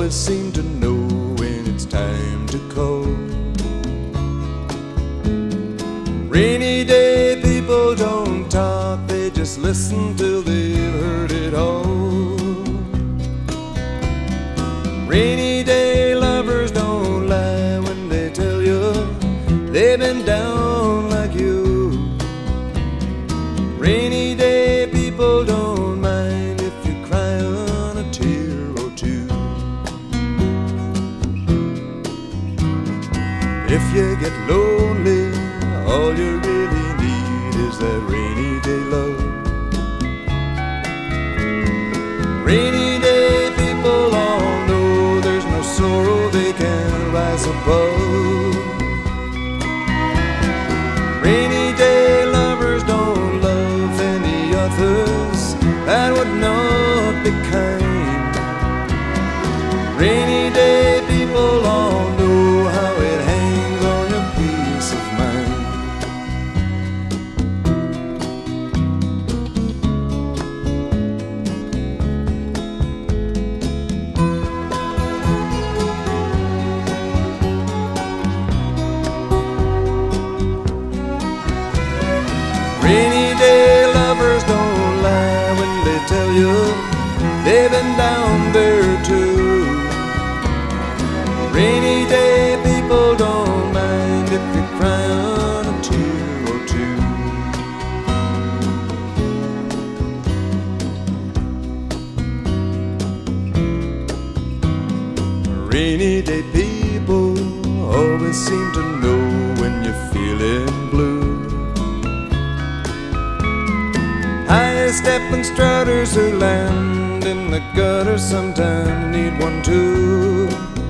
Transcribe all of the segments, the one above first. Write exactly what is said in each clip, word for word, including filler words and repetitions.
always seem to know when it's time to call. Rainy day people don't talk, they just listen till they've heard it all. Rainy day lovers don't lie when they tell you they've been down like you. Rainy day people don't mind if you cry on a tear or two. If you get lonely, all you really need is that rainy day love. Rainy day people all know there's no sorrow they can rise above. Rainy day lovers don't love any others, that would not be kind. Rainy day people all know how it hangs on your peace of mind. Rainy day lovers don't lie when they tell you they've been down there too. Rainy day people don't mind if you cry on a tear or two. Rainy day people always seem to know when you're feeling blue. High-stepping strutters who land in the gutter sometimes need one too.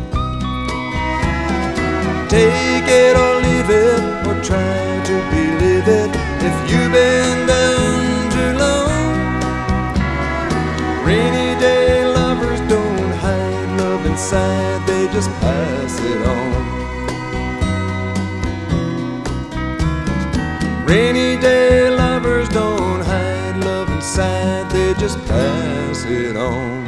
Take it or leave it, or try to believe it if you've been down too long. Rainy day lovers don't hide love inside, they just pass it on. Rainy day lovers don't hide love inside, they just pass it on.